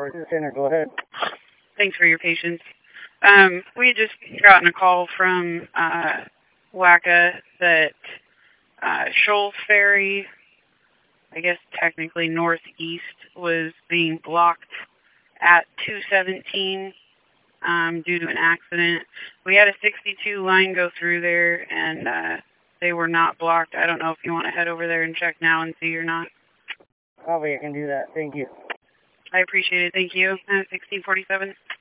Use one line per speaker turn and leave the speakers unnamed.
Power Center. Go ahead.
Thanks for your patience. We had just gotten a call from WACA that Shoals Ferry, I guess technically northeast, was being blocked at 217 due to an accident. We had a 62 line go through there, and they were not blocked. I don't know if you want to head over there and check now and see or not.
Probably I can do that. Thank you.
I appreciate it. Thank you. 1647.